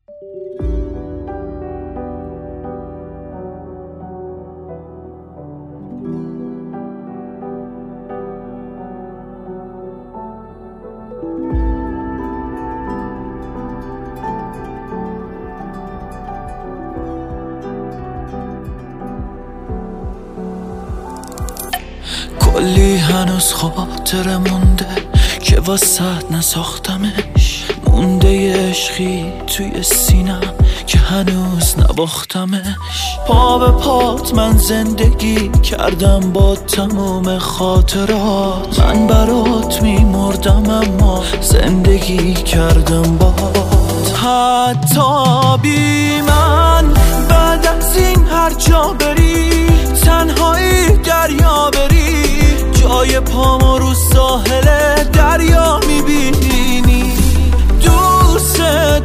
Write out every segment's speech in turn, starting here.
کلی هنوز خاطره مونده که واسط نساختمش، مونده یه عشقی توی سینم که هنوز نباختمش. پا به پات من زندگی کردم با تموم خاطرات، من برات میمردم اما زندگی کردم بات. حتی بی من بعد از این هر جا بری، تنهایی دریا بری، جای پامو رو ساحل دریا میبینی. دوست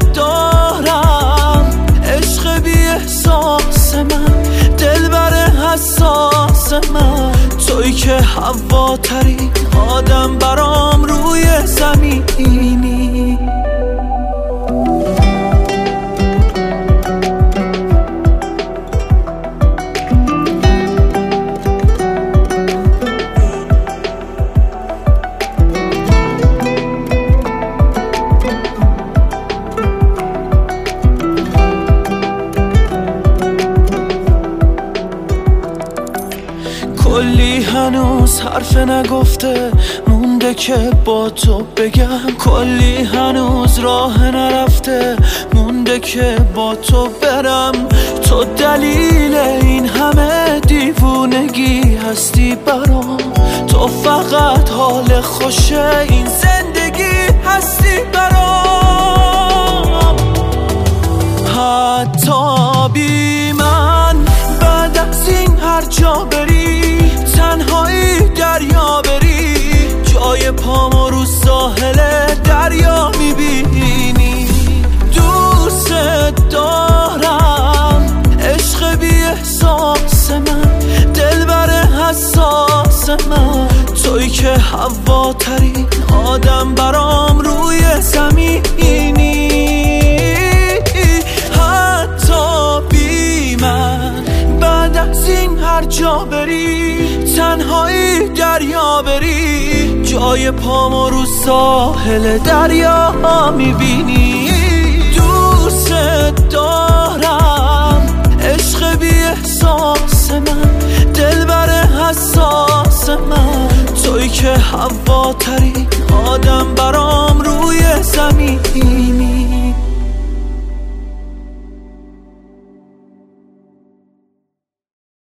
دارم عشق بی احساس من، دلبر حساس من، توی که هواترین آدم برام روی زمینی. کلی هنوز حرف نگفته مونده که با تو بگم، کلی هنوز راه نرفته مونده که با تو برم. تو دلیل این همه دیوونگی هستی برام، تو فقط حال خوشه این زندگی هستی برام. حتی بی من بعد از این هر جا بری، تنهایی دریا بری، جای پامو رو ساحل دریا میبینی. دوست دارم عشق بی احساس من، دلبر حساس من، توی که هواترین آدم برام روی زمینی. حتی بی من بعد از این هر جا بری، تنهایی دریا بری، جای پامو رو ساحل دریا میبینی. دوست دارم عشق بی احساس من، دلبر حساس من، توی که هواترین آدم برام روی زمینی.